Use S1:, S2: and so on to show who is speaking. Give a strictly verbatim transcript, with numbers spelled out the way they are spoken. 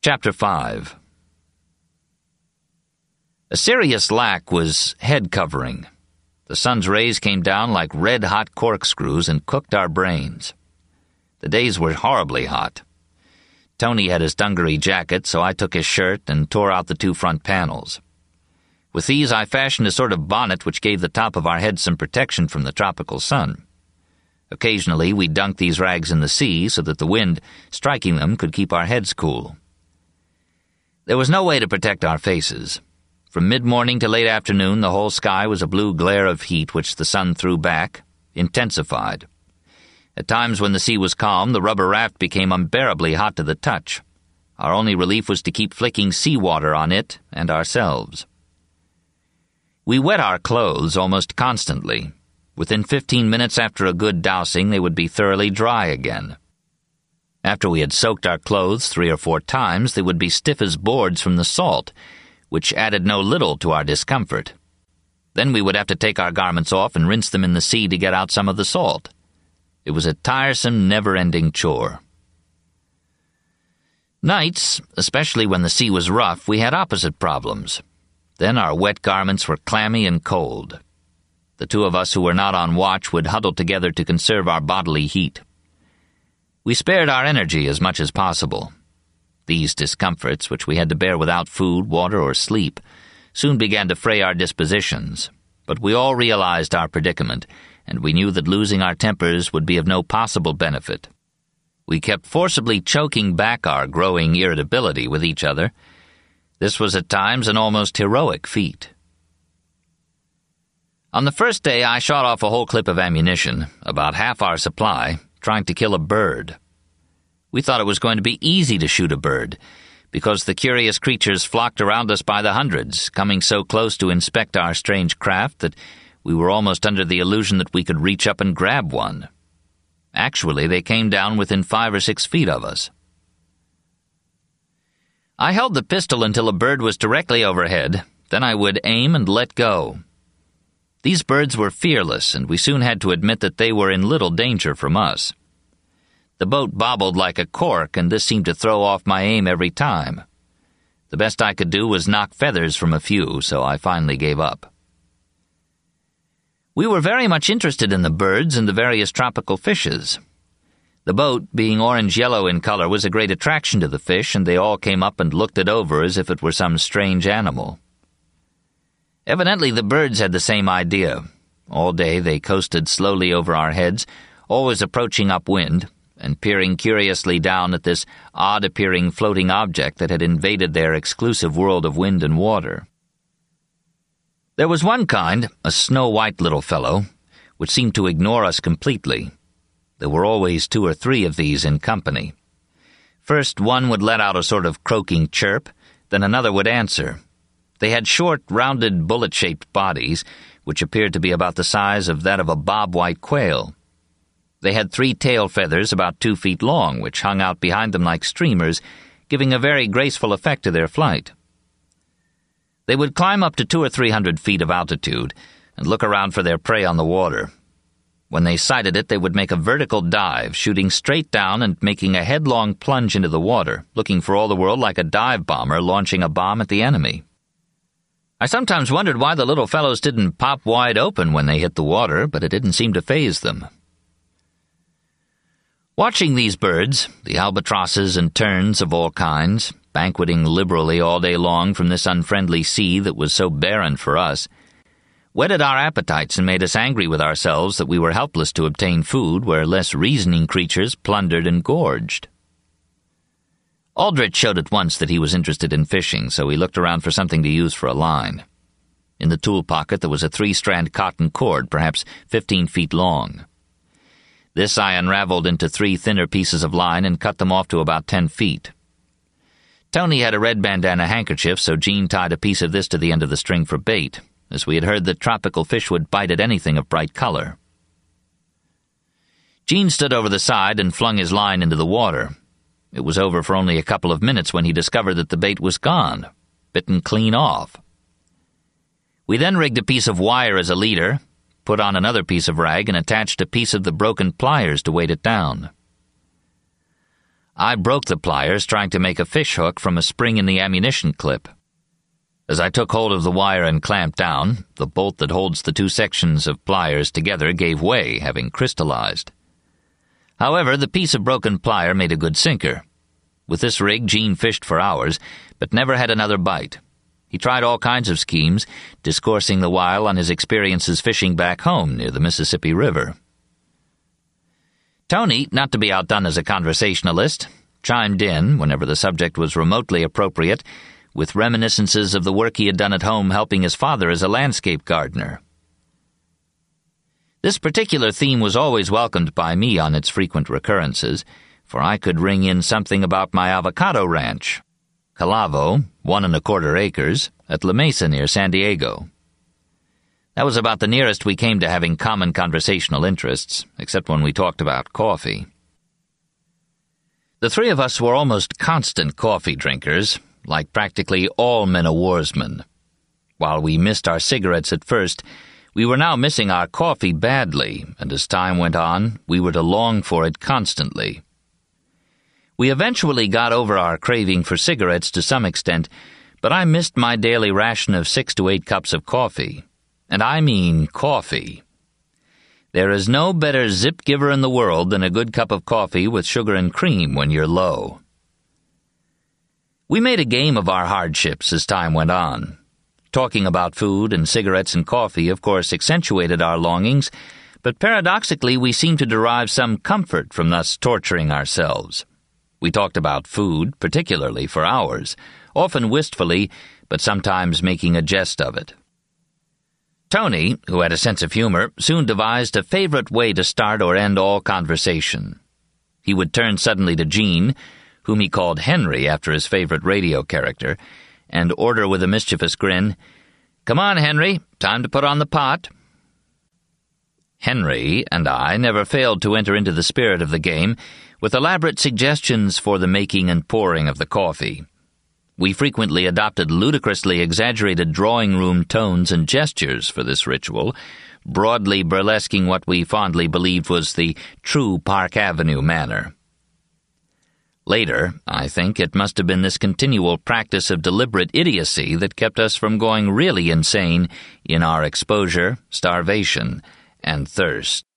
S1: Chapter five. A serious lack was head covering. The sun's rays came down like red-hot corkscrews and cooked our brains. The days were horribly hot. Tony had his dungaree jacket, so I took his shirt and tore out the two front panels. With these I fashioned a sort of bonnet which gave the top of our heads some protection from the tropical sun. Occasionally we dunked these rags in the sea so that the wind, striking them, could keep our heads cool. There was no way to protect our faces. From mid-morning to late afternoon, the whole sky was a blue glare of heat which the sun threw back, intensified. At times when the sea was calm, the rubber raft became unbearably hot to the touch. Our only relief was to keep flicking seawater on it and ourselves. We wet our clothes almost constantly. Within fifteen minutes after a good dousing, they would be thoroughly dry again. After we had soaked our clothes three or four times, they would be stiff as boards from the salt, which added no little to our discomfort. Then we would have to take our garments off and rinse them in the sea to get out some of the salt. It was a tiresome, never-ending chore. Nights, especially when the sea was rough, we had opposite problems. Then our wet garments were clammy and cold. The two of us who were not on watch would huddle together to conserve our bodily heat. We spared our energy as much as possible. These discomforts, which we had to bear without food, water, or sleep, soon began to fray our dispositions, but we all realized our predicament, and we knew that losing our tempers would be of no possible benefit. We kept forcibly choking back our growing irritability with each other. This was at times an almost heroic feat. On the first day I shot off a whole clip of ammunition, about half our supply, trying to kill a bird. We thought it was going to be easy to shoot a bird, because the curious creatures flocked around us by the hundreds, coming so close to inspect our strange craft that we were almost under the illusion that we could reach up and grab one. Actually, they came down within five or six feet of us. I held the pistol until a bird was directly overhead, then I would aim and let go. These birds were fearless, and we soon had to admit that they were in little danger from us. The boat bobbled like a cork, and this seemed to throw off my aim every time. The best I could do was knock feathers from a few, so I finally gave up. We were very much interested in the birds and the various tropical fishes. The boat, being orange-yellow in color, was a great attraction to the fish, and they all came up and looked it over as if it were some strange animal. Evidently the birds had the same idea. All day they coasted slowly over our heads, always approaching upwind, and peering curiously down at this odd-appearing floating object that had invaded their exclusive world of wind and water. There was one kind, a snow-white little fellow, which seemed to ignore us completely. There were always two or three of these in company. First one would let out a sort of croaking chirp, then another would answer. They had short, rounded, bullet-shaped bodies, which appeared to be about the size of that of a bob-white quail. They had three tail feathers about two feet long, which hung out behind them like streamers, giving a very graceful effect to their flight. They would climb up to two or three hundred feet of altitude and look around for their prey on the water. When they sighted it, they would make a vertical dive, shooting straight down and making a headlong plunge into the water, looking for all the world like a dive bomber launching a bomb at the enemy. I sometimes wondered why the little fellows didn't pop wide open when they hit the water, but it didn't seem to faze them. Watching these birds, the albatrosses and terns of all kinds, banqueting liberally all day long from this unfriendly sea that was so barren for us, whetted our appetites and made us angry with ourselves that we were helpless to obtain food where less reasoning creatures plundered and gorged. Aldrich showed at once that he was interested in fishing, so we looked around for something to use for a line. In the tool pocket there was a three-strand cotton cord, perhaps fifteen feet long. This I unraveled into three thinner pieces of line and cut them off to about ten feet. Tony had a red bandana handkerchief, so Jean tied a piece of this to the end of the string for bait, as we had heard that tropical fish would bite at anything of bright color. Jean stood over the side and flung his line into the water. It was over for only a couple of minutes when he discovered that the bait was gone, bitten clean off. We then rigged a piece of wire as a leader, put on another piece of rag, and attached a piece of the broken pliers to weight it down. I broke the pliers trying to make a fish hook from a spring in the ammunition clip. As I took hold of the wire and clamped down, the bolt that holds the two sections of pliers together gave way, having crystallized. However, the piece of broken plier made a good sinker. With this rig, Gene fished for hours, but never had another bite. He tried all kinds of schemes, discoursing the while on his experiences fishing back home near the Mississippi River. Tony, not to be outdone as a conversationalist, chimed in, whenever the subject was remotely appropriate, with reminiscences of the work he had done at home helping his father as a landscape gardener. This particular theme was always welcomed by me on its frequent recurrences, for I could ring in something about my avocado ranch, Calavo, one and a quarter acres, at La Mesa near San Diego. That was about the nearest we came to having common conversational interests, except when we talked about coffee. The three of us were almost constant coffee drinkers, like practically all men-o'-warsmen. While we missed our cigarettes at first, we were now missing our coffee badly, and as time went on, we were to long for it constantly. We eventually got over our craving for cigarettes to some extent, but I missed my daily ration of six to eight cups of coffee. And I mean coffee. There is no better zip-giver in the world than a good cup of coffee with sugar and cream when you're low. We made a game of our hardships as time went on. Talking about food and cigarettes and coffee, of course, accentuated our longings, but paradoxically we seemed to derive some comfort from thus torturing ourselves. We talked about food, particularly, for hours, often wistfully, but sometimes making a jest of it. Tony, who had a sense of humor, soon devised a favorite way to start or end all conversation. He would turn suddenly to Gene, whom he called Henry after his favorite radio character, and order with a mischievous grin, "Come on, Henry, time to put on the pot." Henry and I never failed to enter into the spirit of the game with elaborate suggestions for the making and pouring of the coffee. We frequently adopted ludicrously exaggerated drawing-room tones and gestures for this ritual, broadly burlesquing what we fondly believed was the true Park Avenue manner. Later, I think, it must have been this continual practice of deliberate idiocy that kept us from going really insane in our exposure, starvation, and thirst.